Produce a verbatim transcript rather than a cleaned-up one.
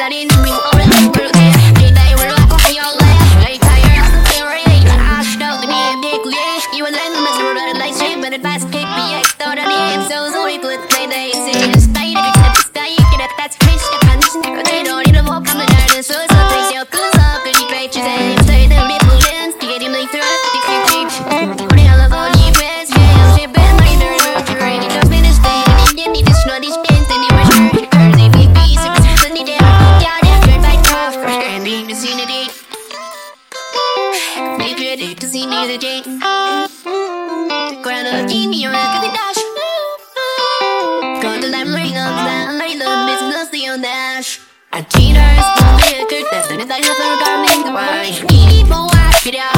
기다리는 미 오래 부르지 기다려 올라고 하여래 Like tired of the theory Like I should know the name Nick You and then the miserable like shit But advice kick me X thought I need So sorry good play they say Stay to get stay get at that's fish If I listen to they don't need to walk on the garden So it's all place your clothes up Good you break your day Stay the people dance To get him like through it If you keep Only all of all you best Yeah shit been like the mercury You don't finish day And you need to know these pins And you were sure Crazy big beats If it's happening there Yeah yeah you're like tough And being the scene of day Make ready to see me the day Ground up in your neck at the dash Go to that ring up down My love is nothing on dash I cheat her, it's not me a good That's the next I have to go make the right Keep on watch it out